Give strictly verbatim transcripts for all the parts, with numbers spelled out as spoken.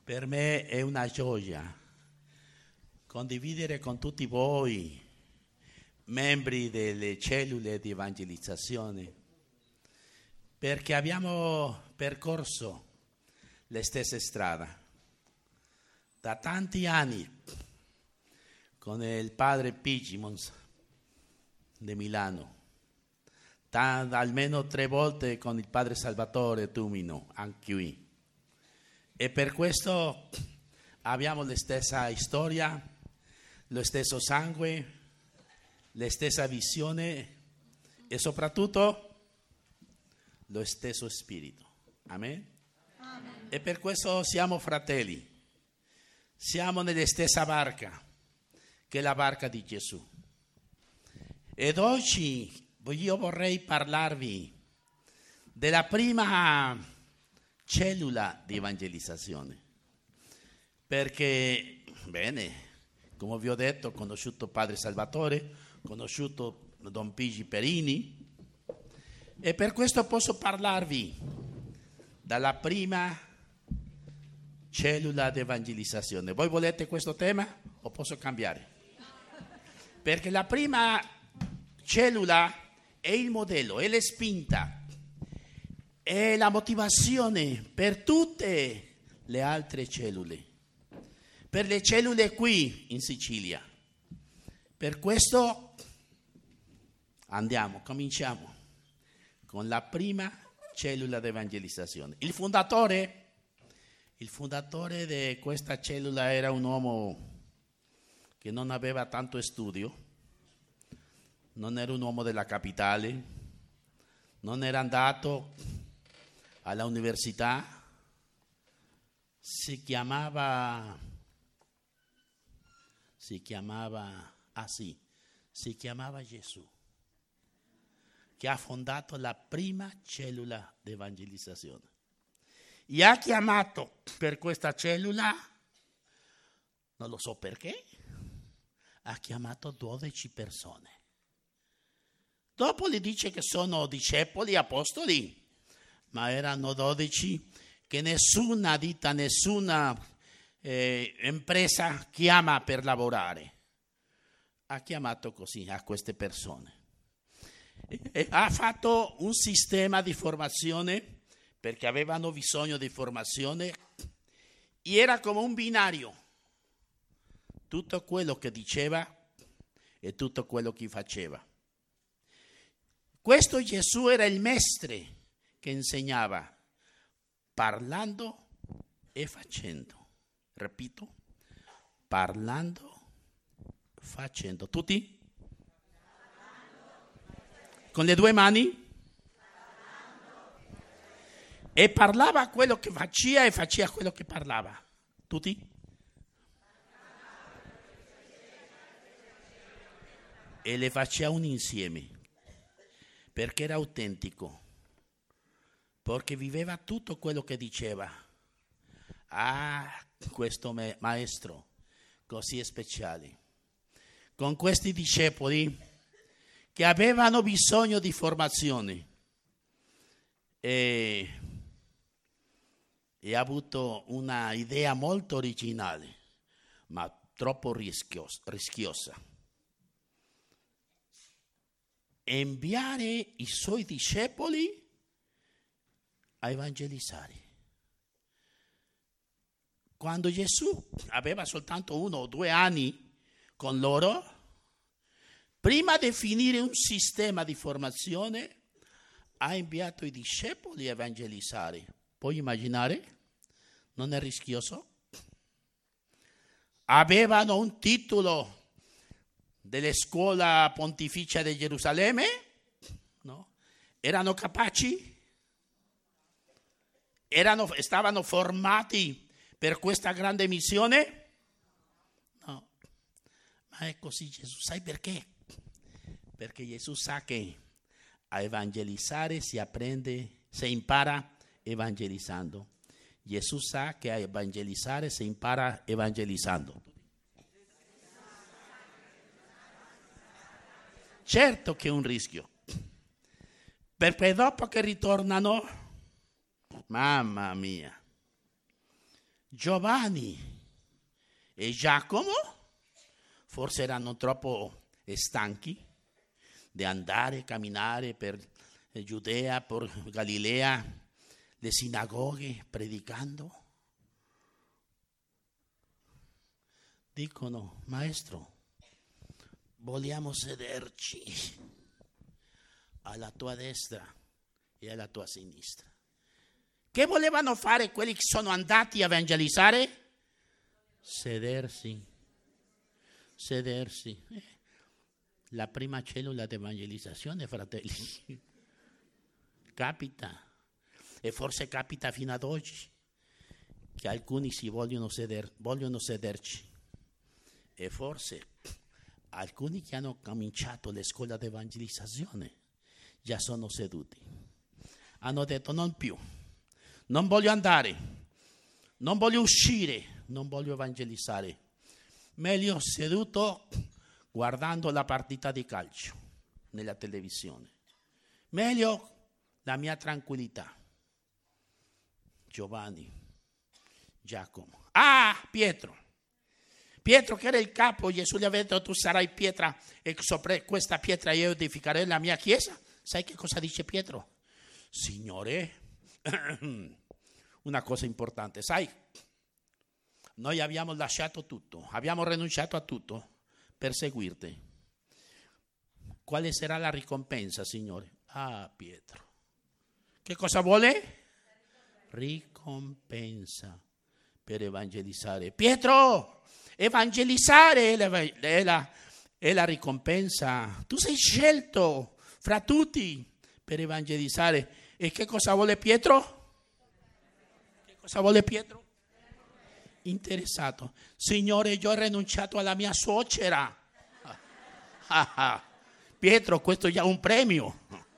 Per me è una gioia condividere con tutti voi, membri delle cellule di evangelizzazione, perché abbiamo percorso le stesse strade da tanti anni con il padre Pigimons di Milano, da, almeno tre volte con il padre Salvatore Tumino, anche qui. E per questo abbiamo la stessa storia, lo stesso sangue, la stessa visione e soprattutto lo stesso spirito. Amen? Amen. E per questo siamo fratelli, siamo nella stessa barca, che è la barca di Gesù. Ed oggi io vorrei parlarvi della prima cellula di evangelizzazione, perché, bene, come vi ho detto, ho conosciuto padre Salvatore, ho conosciuto Don Pigi Perini, e per questo posso parlarvi dalla prima cellula di evangelizzazione. Voi volete questo tema o posso cambiare? Perché la prima cellula è il modello, è la spinta, è la motivazione per tutte le altre cellule, per le cellule qui in Sicilia. Per questo andiamo, cominciamo con la prima cellula di evangelizzazione. Il fondatore, il fondatore di questa cellula era un uomo che non aveva tanto studio, non era un uomo della capitale, non era andato alla università, si chiamava, si chiamava, ah sì, si chiamava Gesù, che ha fondato la prima cellula di evangelizzazione. E ha chiamato per questa cellula, non lo so perché, ha chiamato dodici persone. Dopo gli dice che sono discepoli, apostoli, ma erano dodici che nessuna ditta, nessuna eh, impresa chiama per lavorare. Ha chiamato così a queste persone. E, e ha fatto un sistema di formazione perché avevano bisogno di formazione e era come un binario. Tutto quello che diceva e tutto quello che faceva. Questo Gesù era il maestro che insegnava parlando e facendo. Ripeto, parlando, facendo. Tutti? Con le due mani? E parlava quello che faceva e faceva quello che parlava. Tutti? E le faceva un insieme, perché era autentico. Perché viveva tutto quello che diceva. Ah, questo me- maestro così speciale, con questi discepoli che avevano bisogno di formazione e, e ha avuto una idea molto originale, ma troppo rischiosa, rischiosa. Inviare i suoi discepoli a evangelizzare. Quando Gesù aveva soltanto uno o due anni con loro, prima di finire un sistema di formazione, ha inviato i discepoli a evangelizzare. Puoi immaginare? Non è rischioso? Avevano un titolo della scuola pontificia di Gerusalemme? No? Erano capaci? Erano, stavano formati per questa grande missione? No, ma è così Gesù. Sai perché? Perché Gesù sa che a evangelizzare si apprende, si impara evangelizzando. Gesù sa che a evangelizzare si impara evangelizzando. Certo che è un rischio, perché dopo che ritornano, mamma mia, Giovanni e Giacomo forse erano troppo stanchi di andare a camminare per Giudea, per Galilea, le sinagoghe, predicando. Dicono: maestro, vogliamo sederci alla tua destra e alla tua sinistra. Che volevano fare quelli che sono andati a evangelizzare? Sedersi, sedersi. Eh, la prima cellula di evangelizzazione, fratelli. Capita, e forse capita fino ad oggi, che alcuni si vogliono, seder, vogliono sederci, e forse alcuni che hanno cominciato la scuola di evangelizzazione già sono seduti. Hanno detto: non più, non voglio andare, non voglio uscire, non voglio evangelizzare. Meglio seduto guardando la partita di calcio nella televisione. Meglio la mia tranquillità. Giovanni, Giacomo. Ah, Pietro. Pietro, che era il capo, Gesù gli aveva detto: tu sarai pietra e sopra questa pietra io edificherò la mia chiesa. Sai che cosa dice Pietro? Signore, una cosa importante, sai, noi abbiamo lasciato tutto, abbiamo rinunciato a tutto per seguirti. Quale sarà la ricompensa, Signore? Ah, Pietro. Che cosa vuole? Ricompensa per evangelizzare. Pietro, evangelizzare è la, è, la, è la ricompensa. Tu sei scelto fra tutti per evangelizzare. E che cosa vuole Pietro? Che cosa vuole Pietro? Interessato. Signore, io ho rinunciato alla mia suocera. Ah, ah. Pietro, questo è già un premio.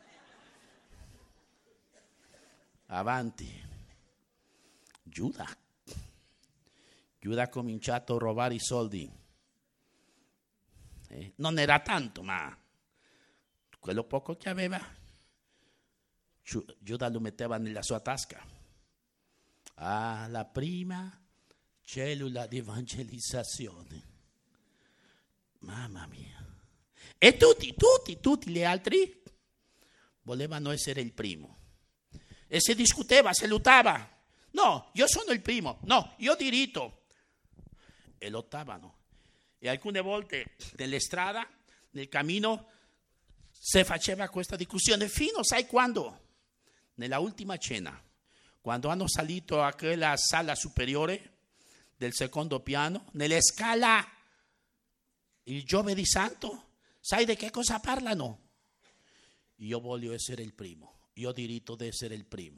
Avanti. Giuda. Giuda ha cominciato a rubare i soldi. Eh, non era tanto, ma quello poco che aveva, Giuda lo metteva nella sua tasca. Ah, la prima cellula di evangelizzazione. Mamma mia. E tutti, tutti, tutti gli altri volevano essere il primo. E si discuteva, si lottava. No, io sono il primo. No, io ho diritto. E lottavano. E alcune volte nelle strade, nel cammino, si faceva questa discussione. Fino, sai quando? Nella ultima cena, quando hanno salito a quella sala superiore del secondo piano, nella scala, il giovedì santo, sai di che cosa parlano? Io voglio essere il primo, io ho diritto di essere il primo.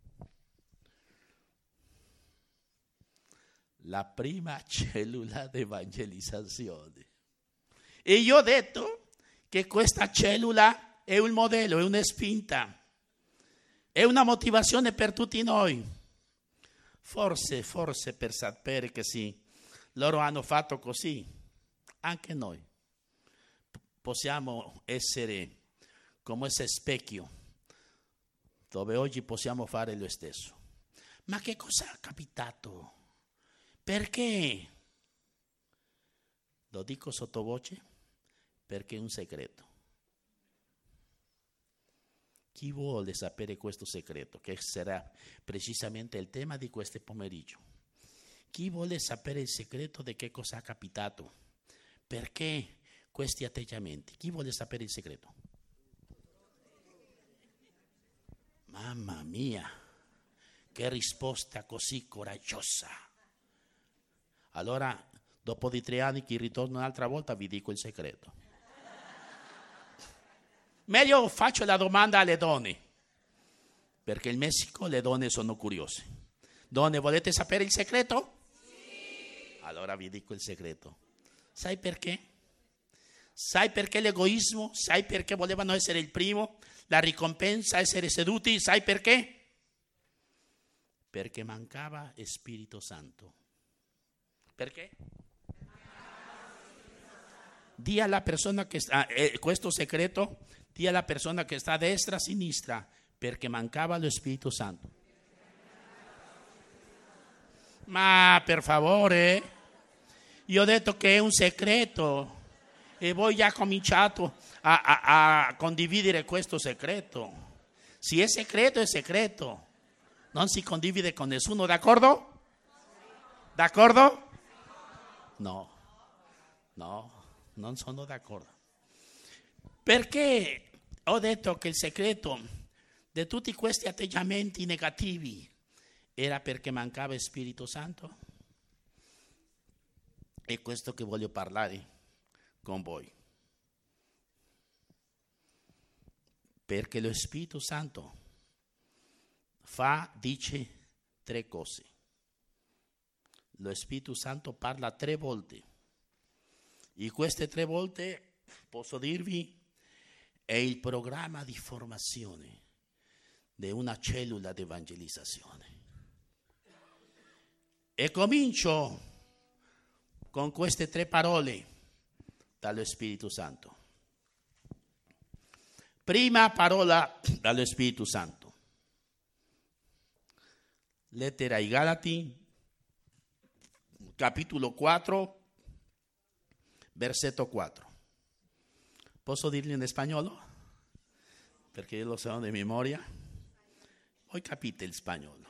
La prima cellula di evangelizzazione. E io ho detto che questa cellula è un modello, è una spinta, è una motivazione per tutti noi. Forse, forse per sapere che sì, loro hanno fatto così, anche noi possiamo essere come ese specchio, dove oggi possiamo fare lo stesso. Ma che cosa è capitato? Perché? Lo dico sottovoce perché è un segreto. Chi vuole sapere questo segreto, che sarà precisamente il tema di questo pomeriggio? Chi vuole sapere il segreto di che cosa è capitato? Perché questi atteggiamenti? Chi vuole sapere il segreto? Mamma mia, che risposta così coraggiosa. Allora, dopo di tre anni che ritorno un'altra volta, vi dico il segreto. Meglio faccio la domanda alle donne, perché in Messico le donne sono curiose. Donne, volete sapere il segreto? Sì. Allora vi dico il segreto. Sai perché? Sai perché l'egoismo? Sai perché volevano essere il primo? La ricompensa, essere seduti? Sai perché? Perché mancava Spirito Santo. Perché? Dì alla persona che sta, eh, questo segreto, dì alla persona che sta a destra, a sinistra, perché mancava lo Spirito Santo. Ma per favore, io ho detto che è un segreto e voi già cominciato a, a, a condividere questo segreto. Se è segreto, è segreto. Non si condivide con nessuno, d'accordo? D'accordo? No, no, non sono d'accordo. Perché ho detto che il segreto di tutti questi atteggiamenti negativi era perché mancava Spirito Santo? È questo che voglio parlare con voi. Perché lo Spirito Santo fa, dice tre cose. Lo Spirito Santo parla tre volte. E queste tre volte, posso dirvi, è il programma di formazione di una cellula di evangelizzazione. E comincio con queste tre parole dallo Spirito Santo. Prima parola dallo Spirito Santo. Lettera ai Galati, capitolo quattro, versetto quattro. Posso dirlo in spagnolo? Perché io lo so di memoria. Voi capite il spagnolo.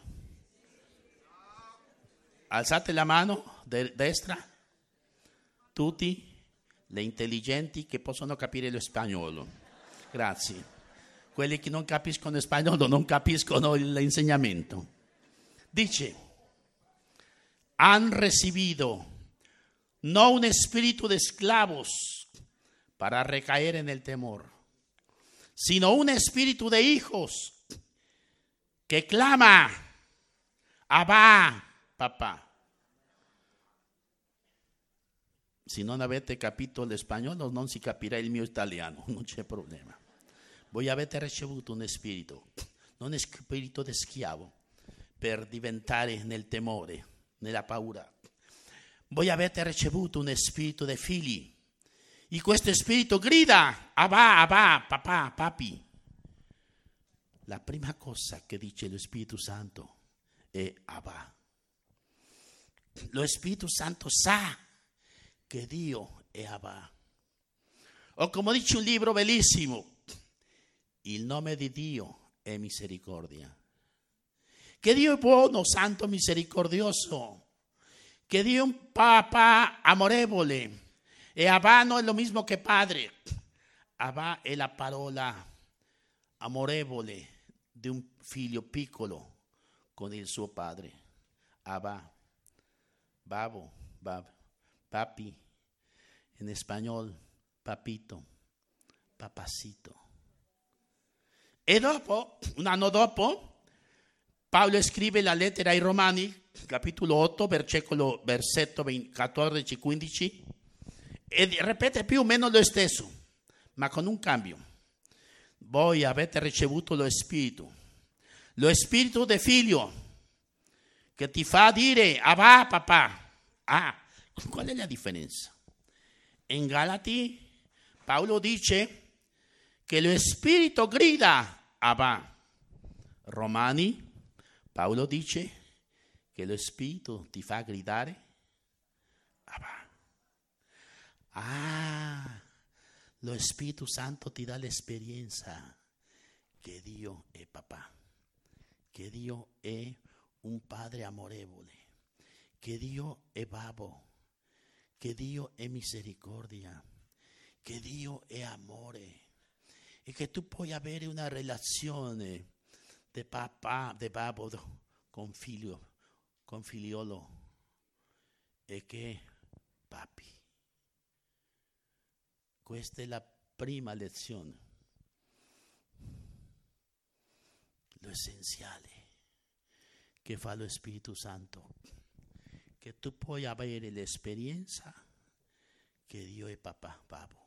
Alzate la mano de- destra, tutti le intelligenti che possono capire lo spagnolo. Grazie. Quelli che non capiscono il spagnolo non capiscono l'insegnamento. Dice, han recibido no un espíritu de esclavos para recaer en el temor, sino un espíritu de hijos que clama, Abba, papà. Se non avete capito l'espagnolo, non si capirà il mio italiano, non c'è problema. Voi avete ricevuto un spirito, non un spirito di schiavo, per diventare nel temore, nella paura. Voi avete ricevuto un spirito di figli, e questo spirito grida, Abba, Abba, papà, papi. La prima cosa che dice lo Spirito Santo è Abba. Lo Spirito Santo sa che Dio è Abba. O come dice un libro bellissimo, il nome di Dio è misericordia. Che Dio è buono, santo, misericordioso. Che Dio è un papà amorevole. E Abba non è lo mismo che padre. Abba è la parola amorevole di un figlio piccolo con il suo padre. Abba, babo, bab, papi, in spagnolo, papito, papacito. E dopo, un anno dopo, Paolo scrive la lettera ai Romani, capitolo otto, versetto, versetto quattordici quindici, e ripete più o meno lo stesso, ma con un cambio. Voi avete ricevuto lo Spirito, lo Spirito del Figlio, che ti fa dire, Abba, papà. Ah, qual è la differenza? In Galati, Paolo dice che lo Spirito grida, Abba. Romani, Paolo dice che lo Spirito ti fa gridare, Abba. Ah, lo Spirito Santo ti dà l'esperienza che Dio è papà, che Dio è un padre amorevole, che Dio è babbo, che Dio è misericordia, che Dio è amore e che tu puoi avere una relazione di papà, di babbo con figlio, con figliolo e che papi. Questa è la prima lezione, lo essenziale che fa lo Spirito Santo, che tu puoi avere l'esperienza che Dio è papà, babbo,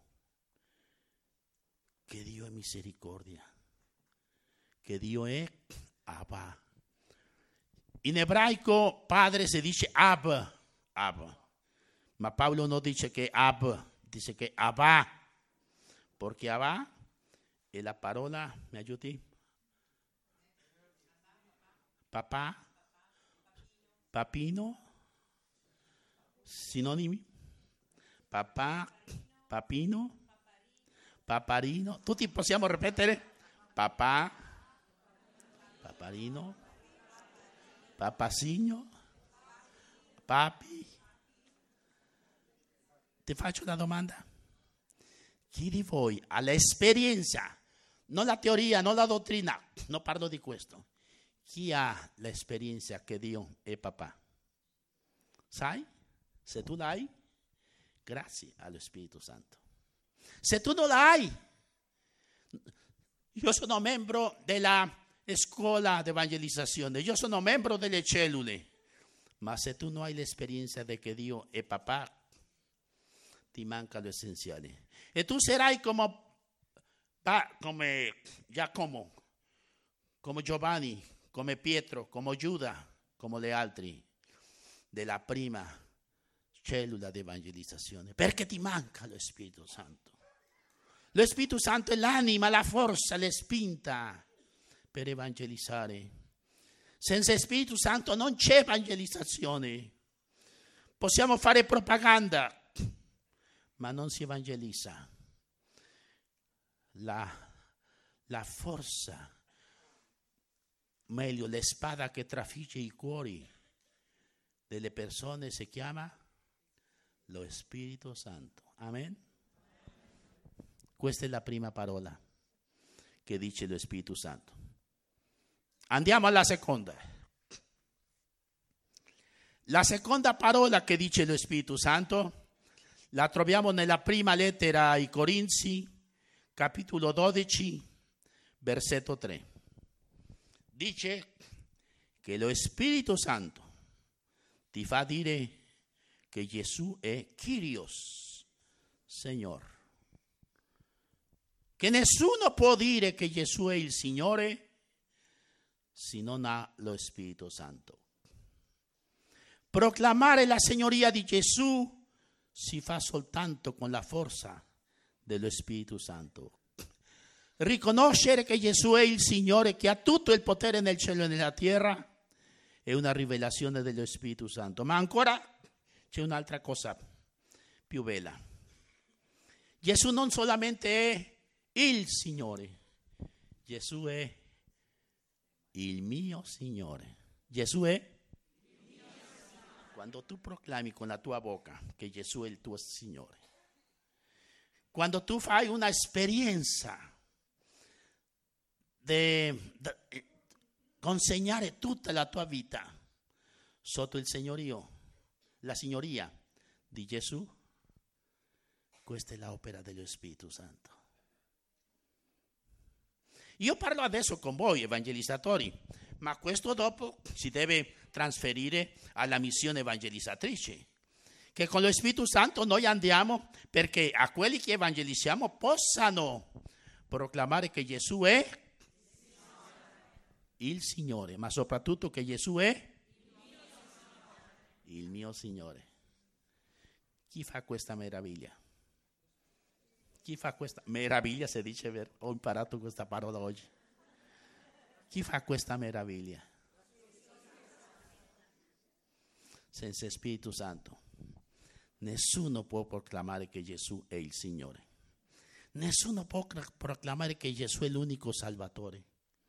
che Dio è misericordia, che Dio è Abba. In ebraico padre si dice Ab, Ab, ma Paolo non dice che Ab, dice che Abba, perché Abba è la parola, mi aiuti? Papà, papino, sinonimi, papà, papino, paparino. Tutti possiamo ripetere? Papà, paparino, papasino, papi. Ti faccio una domanda. Chi di voi ha l'esperienza, non la teoria, non la dottrina, non parlo di questo. Chi ha l'esperienza che Dio è papà? Sai? Se tu l'hai, grazie allo Spirito Santo. Se tu non l'hai, io sono membro della scuola di evangelizzazione, io sono membro delle cellule, ma se tu non hai l'esperienza di che Dio è papà, ti manca l'essenziale. E tu sarai come, come Giacomo, come Giovanni, come Pietro, come Giuda, come gli altri della prima cellula di evangelizzazione, perché ti manca lo Spirito Santo. Lo Spirito Santo è l'anima, la forza, la spinta per evangelizzare. Senza Spirito Santo non c'è evangelizzazione. Possiamo fare propaganda, ma non si evangelizza. La, la forza, meglio, la spada che trafigge i cuori delle persone si chiama lo Spirito Santo. Amen. Questa è la prima parola che dice lo Spirito Santo. Andiamo alla seconda. La seconda parola che dice lo Spirito Santo la troviamo nella prima lettera ai Corinzi, capitolo dodici, versetto tre. Dice che lo Spirito Santo ti fa dire che Gesù è Kyrios, Signore. Che nessuno può dire che Gesù è il Signore se non ha lo Spirito Santo. Proclamare la Signoria di Gesù si fa soltanto con la forza dello Spirito Santo. Riconoscere che Gesù è il Signore, che ha tutto il potere nel cielo e nella terra, è una rivelazione dello Spirito Santo. Ma ancora c'è un'altra cosa più bella. Gesù non solamente è il Signore, Gesù è il mio Signore. Gesù è? Quando tu proclami con la tua bocca che Gesù è il tuo Signore, quando tu fai una esperienza di consegnare tutta la tua vita sotto il signorio, la signoria di Gesù, questa è l'opera dello Spirito Santo. Io parlo adesso con voi, evangelizzatori, ma questo dopo si deve trasferire alla missione evangelizzatrice, che con lo Spirito Santo noi andiamo perché a quelli che evangelizziamo possano proclamare che Gesù è il Signore, ma soprattutto che Gesù è il mio Signore. Chi fa questa meraviglia? Chi fa questa meraviglia? Si dice, ho imparato questa parola oggi. Chi fa questa meraviglia? Senza Spirito Santo nessuno può proclamare che Gesù è il Signore. Nessuno può proclamare che Gesù è l'unico Salvatore.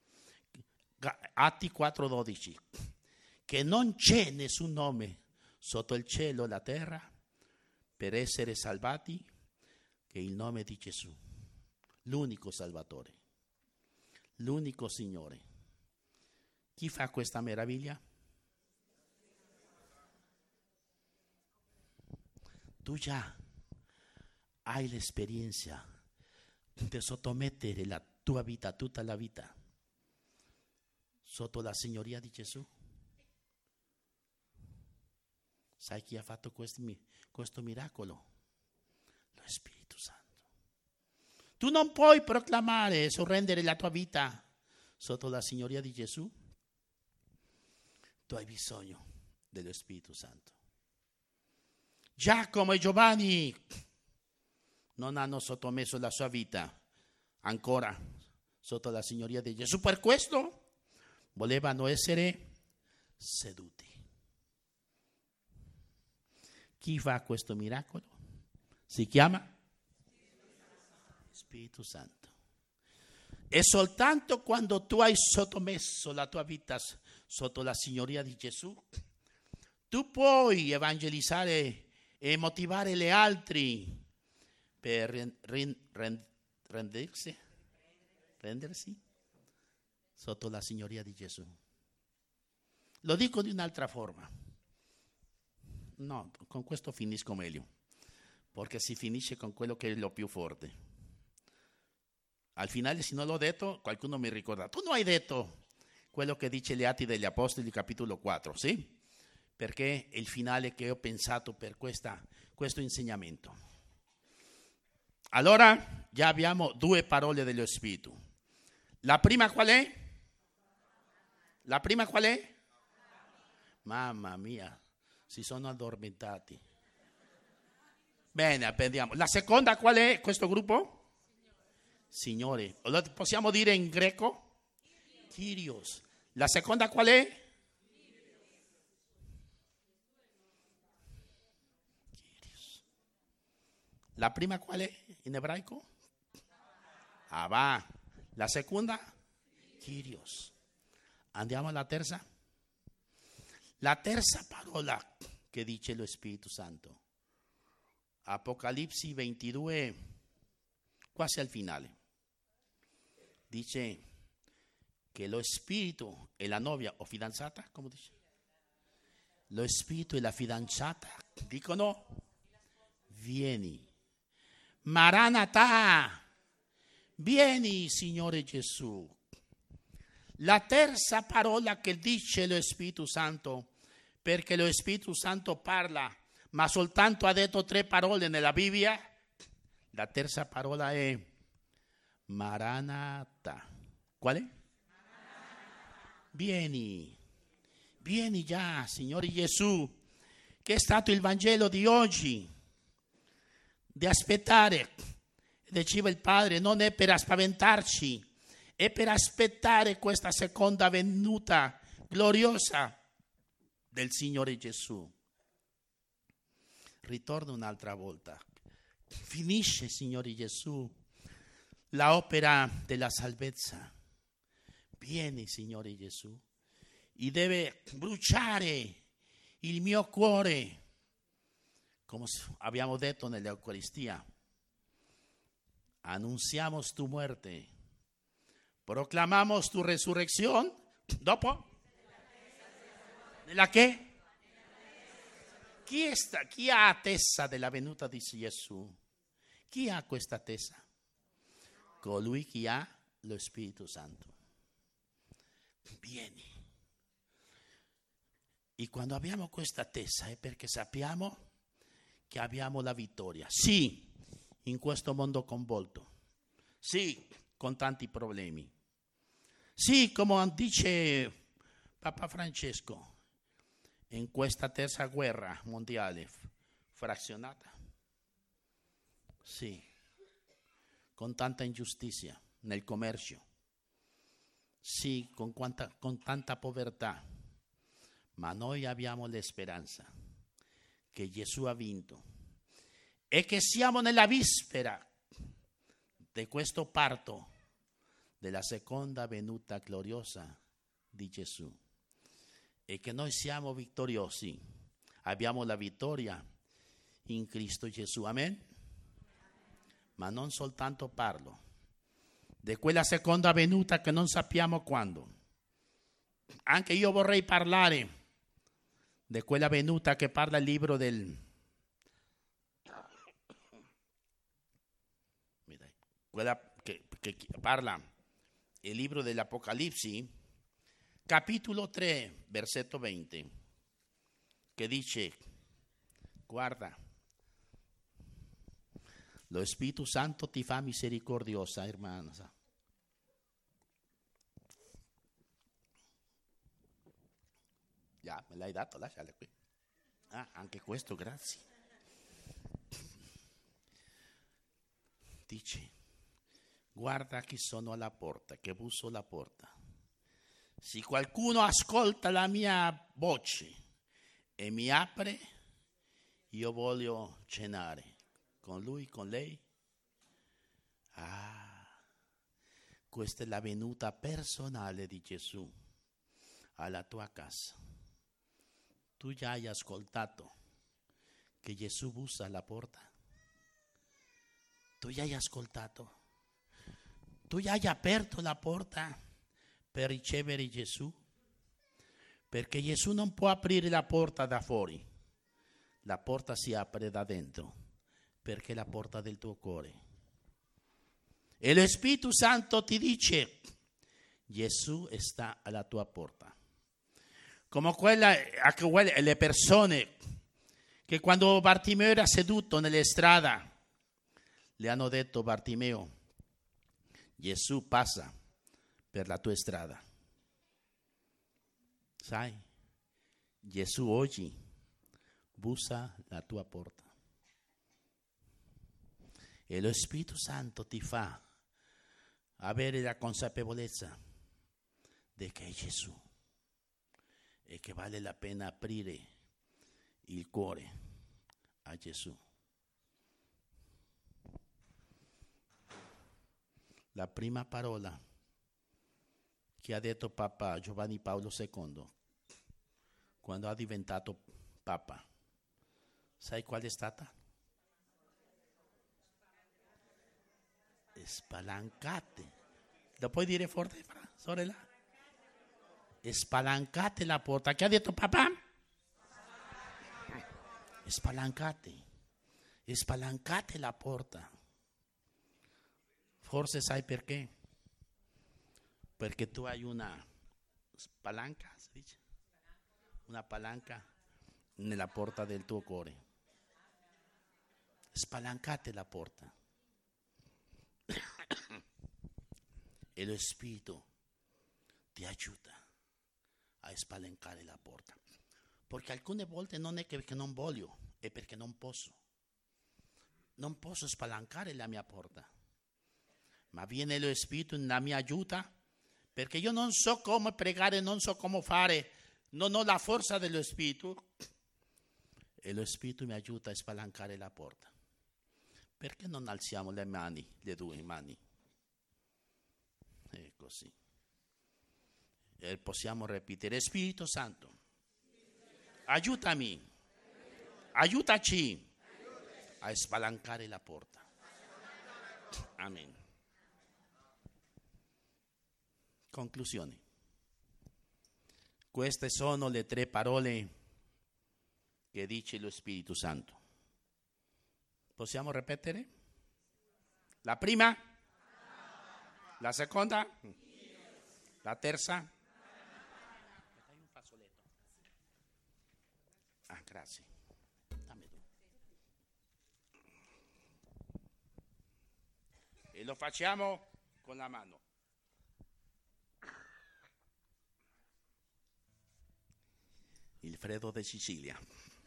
Atti quattro dodici, che non c'è nessun nome sotto il cielo e la terra per essere salvati che il nome di Gesù, l'unico Salvatore, l'unico Signore. Chi fa questa meraviglia? Tu già hai l'esperienza di sottomettere la tua vita, tutta la vita, sotto la signoria di Gesù. Sai chi ha fatto questo, questo miracolo? Lo Spirito Santo. Tu non puoi proclamare e sorrendere la tua vita sotto la signoria di Gesù. Tu hai bisogno dello Spirito Santo. Giacomo e Giovanni non hanno sottomesso la sua vita ancora sotto la signoria di Gesù. Per questo volevano essere seduti. Chi fa questo miracolo? Si chiama Spirito Santo. E soltanto quando tu hai sottomesso la tua vita sotto la signoria di Gesù, tu puoi evangelizzare e motivare gli altri per rendersi, rendersi sotto la signoria di Gesù. Lo dico di un'altra forma. No, con questo finisco meglio, perché si finisce con quello che è lo più forte. Al finale, se non l'ho detto, qualcuno mi ricorda. Tu non hai detto quello che dice gli Atti degli Apostoli, capitolo quattro, sì? Perché è il finale che ho pensato per questa, questo insegnamento. Allora, già abbiamo due parole dello Spirito. La prima qual è? La prima qual è? Mamma mia, si sono addormentati. Bene, apprendiamo. La seconda qual è questo gruppo? Signore. Lo possiamo dire in greco? Kyrios. La seconda qual è? Kyrios. La prima qual è in ebraico? Abba. La seconda? Kyrios. Andiamo alla terza. La terza parola che dice lo Spirito Santo. Apocalipsi ventidue, quasi al finale. Dice che lo Spirito e la novia o fidanzata, come dice? Lo Spirito e la fidanzata dicono: vieni. Maranatha, vieni Signore Gesù. La terza parola che dice lo Spirito Santo, perché lo Spirito Santo parla, ma soltanto ha detto tre parole nella Bibbia, la terza parola è Maranatha. Qual è? Maranatha. Vieni, vieni già, Signore Gesù, che è stato il Vangelo di oggi, di aspettare. Diceva il Padre, non è per spaventarci, è per aspettare questa seconda venuta gloriosa del Signore Gesù. Ritorno un'altra volta. Finisce, Signore Gesù, l'opera della salvezza. Vieni, Signore Gesù, e deve bruciare il mio cuore, come abbiamo detto nell'Eucaristia. Annunziamos tu muerte, proclamamos tu resurrección. Dopo? ¿Nella che? Chi, è sta, chi ha attesa della venuta di Gesù? Chi ha questa attesa? Colui che ha lo Spirito Santo. Vieni. E quando abbiamo questa attesa è perché sappiamo che abbiamo la vittoria. Sì, in questo mondo convolto. Sì, con tanti problemi. Sì, come dice Papa Francesco, in questa terza guerra mondiale frazionata. Sì, con tanta ingiustizia nel commercio. Sì, con, quanta, con tanta povertà. Ma noi abbiamo la speranza che Gesù ha vinto e che siamo nella vispera di questo parto della seconda venuta gloriosa di Gesù e che noi siamo vittoriosi, abbiamo la vittoria in Cristo Gesù, amen? Ma non soltanto parlo di quella seconda venuta che non sappiamo quando, anche io vorrei parlare di quella venuta che parla il libro del quella che, che parla il libro dell'Apocalipsi, capitolo tre, versetto venti, che dice: guarda, lo Spirito Santo ti fa misericordiosa, hermana. Ya, me l'hai dato, lasciala qui. Ah, anche questo, grazie. Dice: guarda che sono alla porta, che busso alla porta. Se qualcuno ascolta la mia voce e mi apre, io voglio cenare con lui, con lei. Ah, questa è la venuta personale di Gesù alla tua casa. Tu già hai ascoltato che Gesù bussa alla porta? Tu già hai ascoltato? Tu già hai aperto la porta per ricevere Gesù? Perché Gesù non può aprire la porta da fuori, la porta si apre da dentro, perché è la porta del tuo cuore. E lo Spirito Santo ti dice, Gesù sta alla tua porta. Come quella, quelle, le persone che quando Bartimeo era seduto nella strada, le hanno detto, Bartimeo, Gesù passa per la tua strada. Sai, Gesù oggi bussa la tua porta. E lo Spirito Santo ti fa avere la consapevolezza di che è Gesù e che vale la pena aprire il cuore a Gesù. La prima parola che ha detto Papa Giovanni Paolo secondo, quando ha diventato Papa, sai qual è stata? Spalancate. Lo puoi dire forte, sorella? Spalancate la porta. Che ha detto papà? Spalancate. Spalancate la porta. Forse sai perché? Perché tu hai una palanca, si dice? Una palanca nella porta del tuo cuore. Spalancate la porta. E lo Spirito ti aiuta a spalancare la porta. Perché alcune volte non è che perché non voglio, è perché non posso. Non posso spalancare la mia porta. Ma viene lo Spirito nella mia aiuta, perché io non so come pregare, non so come fare, non ho la forza dello Spirito. E lo Spirito mi aiuta a spalancare la porta. Perché non alziamo le mani, le due mani? È così. E possiamo ripetere, Spirito Santo, aiutami, aiutaci a spalancare la porta. Amen. Conclusione. Queste sono le tre parole che dice lo Spirito Santo. Possiamo ripetere? La prima? La seconda? La terza? Ah, grazie. Dammi tu. E lo facciamo con la mano. Il freddo di Sicilia.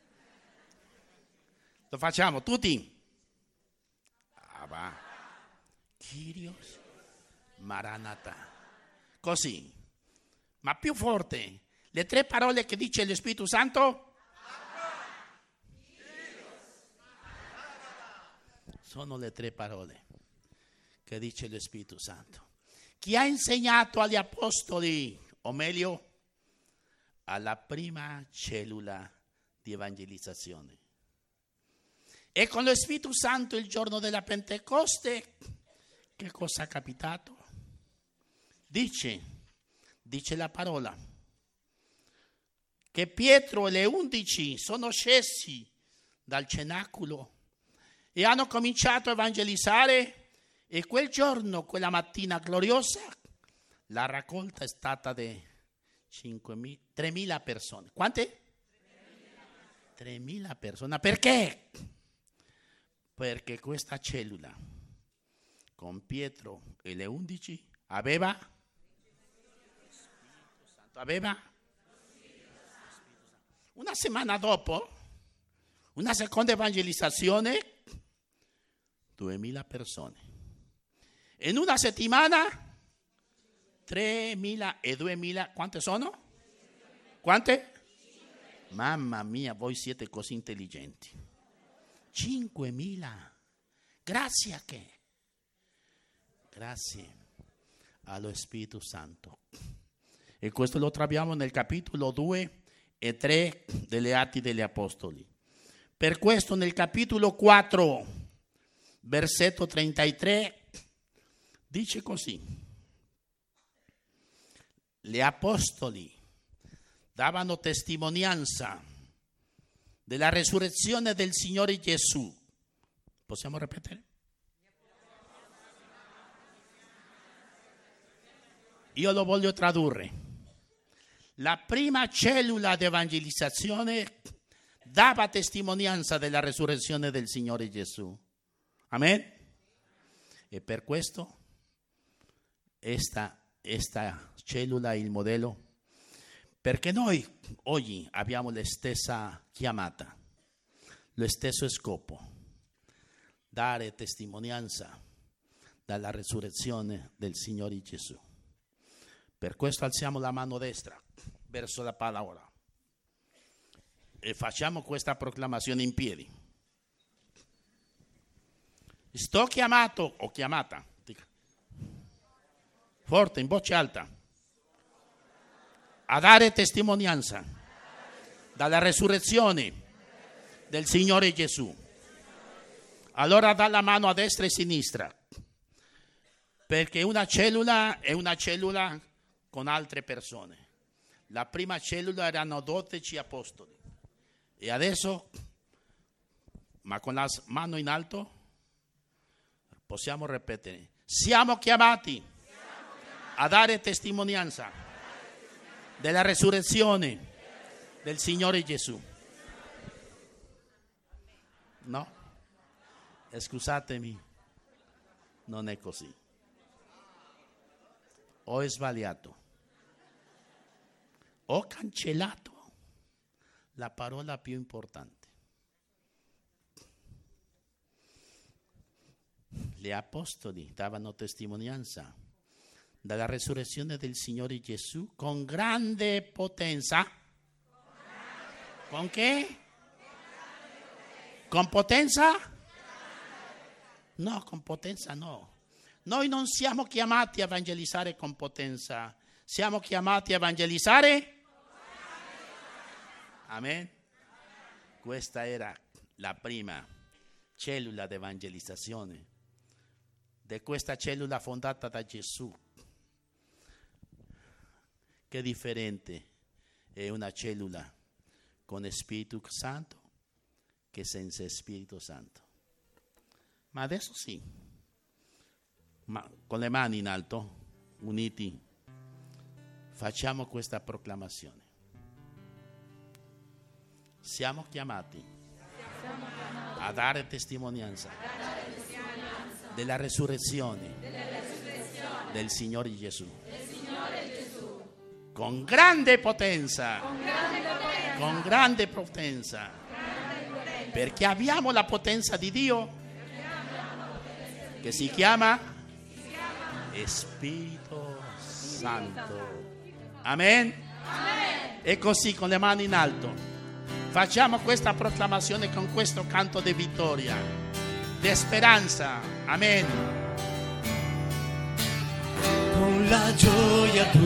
Lo facciamo tutti. Abba, Kyrios, Maranatha. Così. Ma più forte. Le tre parole che dice lo Spirito Santo? Sono le tre parole che dice lo Spirito Santo. Chi ha insegnato agli apostoli, o meglio, alla prima cellula di evangelizzazione. E con lo Spirito Santo il giorno della Pentecoste, che cosa è capitato? Dice, dice la parola, che Pietro e le undici sono scesi dal cenacolo e hanno cominciato a evangelizzare, e quel giorno, quella mattina gloriosa, la raccolta è stata di tremila persone. Quante? tremila persone. Perché? Perché questa cellula con Pietro e le undici aveva aveva una settimana dopo una seconda evangelizzazione, duemila persone. In una settimana tremila e duemila, quante sono? Quante? Mamma mia, voi siete così intelligenti. cinquemila. Grazie a che? Grazie allo Spirito Santo. E questo lo troviamo nel capitolo due e tre delle Atti degli Apostoli. Per questo nel capitolo quattro, versetto trentatré, dice così: gli apostoli davano testimonianza della resurrezione del Signore Gesù. Possiamo ripetere? Io lo voglio tradurre. La prima cellula di evangelizzazione dava testimonianza della resurrezione del Signore Gesù. Amen. E per questo esta, esta cellula è il modello, perché noi oggi abbiamo la stessa chiamata, lo stesso scopo: dare testimonianza della resurrezione del Signore Gesù. Per questo alziamo la mano destra verso la parola e facciamo questa proclamazione in piedi. Sto chiamato o chiamata, forte, in voce alta, a dare testimonianza dalla resurrezione del Signore Gesù. Allora dà la mano a destra e a sinistra, perché una cellula è una cellula con altre persone. La prima cellula erano dodici apostoli e adesso, ma con la mano in alto, possiamo ripetere: siamo chiamati a dare testimonianza della resurrezione del Signore Gesù. No? Scusatemi, non è così. Ho sbagliato. Ho cancellato la parola più importante. Gli apostoli davano testimonianza della resurrezione del Signore Gesù con grande potenza. Con che? Con potenza? No, con potenza no. Noi non siamo chiamati a evangelizzare con potenza, siamo chiamati a evangelizzare. Amen. Questa era la prima cellula di evangelizzazione, di questa cellula fondata da Gesù. Che differente è una cellula con Spirito Santo che senza Spirito Santo. Ma adesso sì, ma con le mani in alto, uniti, facciamo questa proclamazione. Siamo chiamati a dare testimonianza della resurrezione del Signore Gesù con grande potenza, con grande potenza, perché abbiamo la potenza di Dio che si chiama Spirito Santo. Amen. E così, con le mani in alto, facciamo questa proclamazione con questo canto di vittoria, di speranza. Amen. Con la gioia